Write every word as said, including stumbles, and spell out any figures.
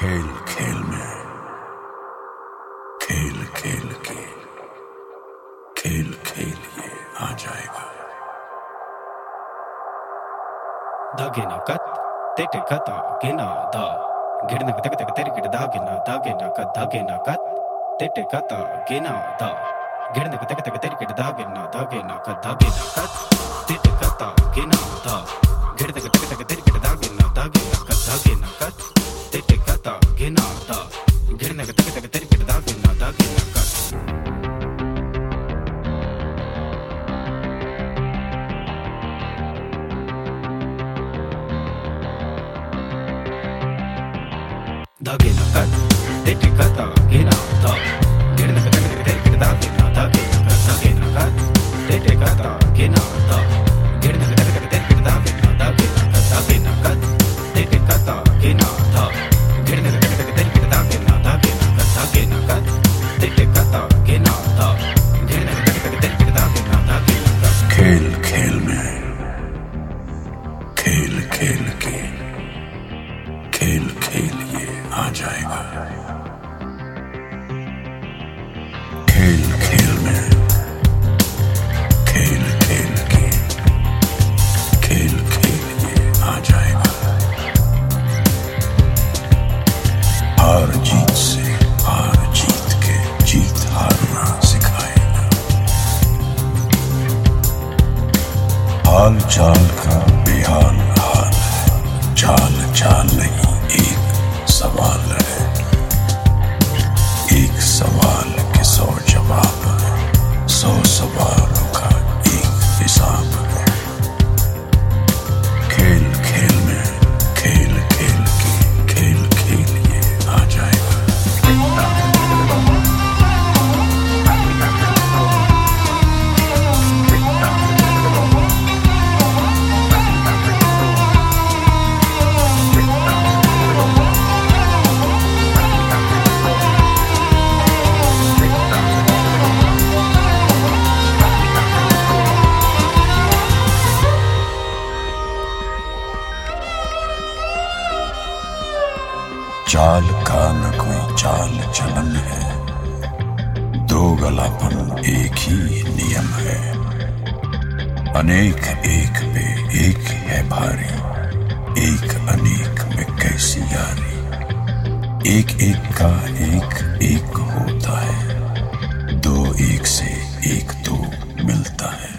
खेल खेल में, खेल खेल के, खेल खेल ये आ जाएगा। दागिना कत तेटे कता गिना दा गिरने तक तक तेरे गिर दागिना दागिना कत दागिना कत तेटे कता गिना दा गिरने तक तक तेरे गिर दागिना दागिना कत दागिना कत तेटे कता गिना दा गिरने तक तक तेरे गिर दागिना दागिना कत दागिना कत तेटे कता गिना दा गिरने तक तक तेरे गिर दागिना दागिना कत दागिना कत तेटे कता गिना दा गिरने तक तक तेरे गिर दागिना दागिना कत दागिना कत तेटे कता गिना दा गिरने तक तक तेरे गिर दागिना दागिना कत दागिना कत तेटे कता गिना दा गिरने तक तक तेरे गिर दागिना दागिना कत दागिना कत तेटे कता गिना दा गिरने तक तक तेरे गिर दागिना दागिना कत खेल खेल में, खेल खेल के, खेल खेल ये आ जाएगा। खेल खेल में, खेल खेल के, खेल खेल ये आ जाएगा। हार जीत से हार जीत के जीत हारना सिखाएगा। हाल चाल का बेहाल हाल है, चाल चाल नहीं एक सवाल है। एक सवाल के सौ जवाब है, सौ सवालों का एक हिसाब है। खेल खेल में, खेल खेल के, खेल खेल ये आ जाएगा। चाल का न कोई चाल चलन है, दो गलापन एक ही नियम है। अनेक एक पे एक है भारी, एक अनेक में कैसी यारी। एक एक का एक एक होता है, दो एक से एक दो मिलता है।